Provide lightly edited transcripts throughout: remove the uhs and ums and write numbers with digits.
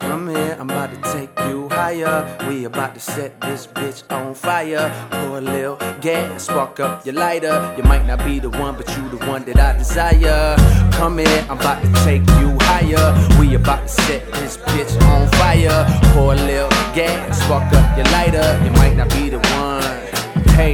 Come here, I'm about to take you higher. We about to set this bitch on fire. Pour a little gas, spark up your lighter. You might not be the one, but you the one that I desire. Come here, I'm about to take you higher. We about to set this bitch on fire. Pour a little gas, spark up your lighter. You might not be the one. Hey,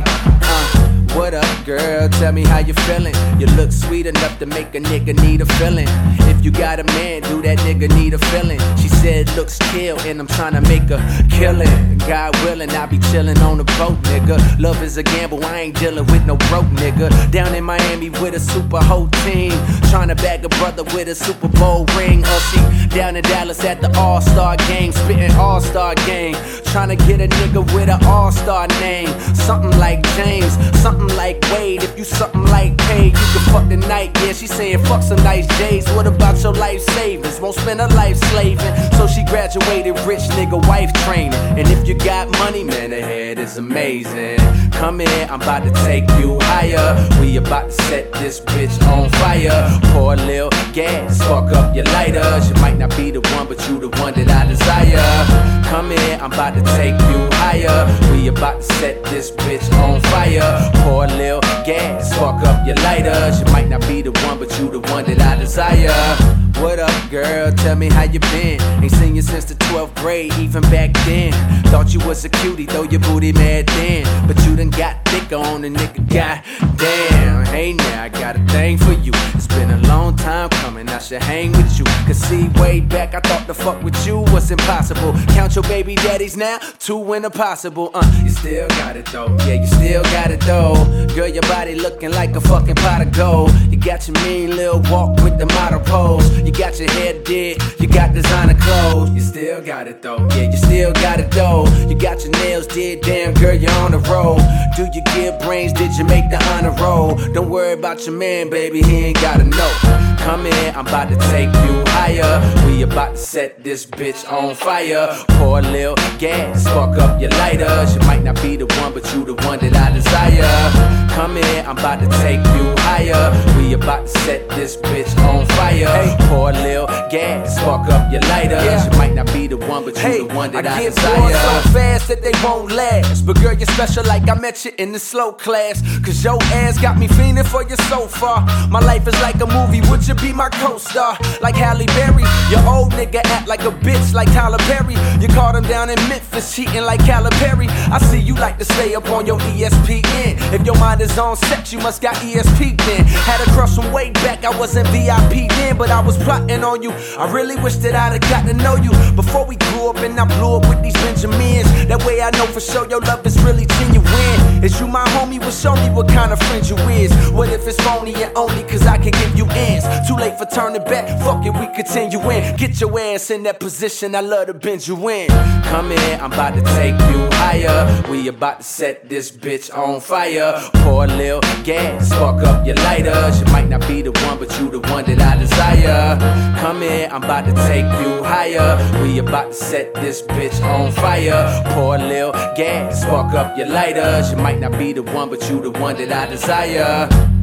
what up, girl? Tell me how you feeling. You look sweet enough to make a nigga need a feeling. If you got a man, do that nigga need a feeling? She said looks kill, and I'm tryna make a killing. God willing, I be chillin' on the boat, nigga. Love is a gamble, I ain't dealing with no broke nigga. Down in Miami with a super whole team, tryna bag a brother with a Super Bowl ring. Or she down in Dallas at the All-Star game, spittin' All-Star game, tryna get a nigga with an All-Star name. Something like James, something like Wade. If you something like Paid, you can fuck the night. Yeah, she saying fuck some nice J's. What about your life savings? Won't spend her life slaving. So she graduated rich nigga wife training. And if you got money, man, the head is amazing. Come here, I'm about to take you higher. We about to set this bitch on fire. Pour a little gas, spark up your lighter. She might not be the one, but you the one that I desire. Come here, I'm about to take you higher. We about to set this bitch on fire. Pour a little gas, spark up your lighter. She might not be the one, but you the one that I desire. What up, girl? Tell me how you been. Ain't seen you since the 12th grade, even back then. Thought you was a cutie, throw your booty mad then. But you done got thicker on the nigga, goddamn. Hey now, I got a thing for you. It's been a long time coming, I should hang with you. Cause see, way back, I thought the fuck with you was impossible. Count your baby daddies now, 2 in a possible. You still got it though, yeah, you still got it though. Girl, your body looking like a fucking pot of gold. You got your mean little walk with the model pose. You got your hair did, you got designer clothes. You still got it though, yeah, you still got it though. You got your nails did, damn girl, you're on the road. Do you give brains, did you make the honor roll? Don't worry about your man, baby, he ain't gotta know. Come here, I'm about to take you higher. We about to set this bitch on fire. Pour a little gas, spark up your lighter. She might not be the one, but you the one that I desire. Come here, I'm about to take you higher. We about to set this bitch on fire. Hey, pour a little gas, spark up your lighter. She might not be the one, but you the one that I desire. I get so fast that they won't last. But girl, you're special like I met you in the slow class. Cause your ass got me fiending for you so far. My life is like a movie, would you be my co-star? Like Halle Berry, your old nigga act like a bitch like Tyler Perry. You caught him down in Memphis cheating like Calipari. I see you like to stay up on your ESPN. If your mind is on sex, you must got ESP then. Had a crush from way back, I wasn't VIP then, but I was plotting on you. I really wish that I'd have got to know you before we grew up and I blew up with these Benjamins. That way I know for sure your love is really genuine. Is you my homie? Well, show me what kind of friend you is. What if it's phony and only cause I can give you ends? Too late for turning back, fuck it, we continue in. Get your ass in that position, I love to bend you in. Come here, I'm about to take you higher. We about to set this bitch on fire. Pour a little gas, spark up your lighter. She might not be the one, but you the one that I desire. Come here, I'm about to take you higher. We about to set this bitch on fire. Pour a little gas, spark up your lighter. She might not be the one, but you the one that I desire.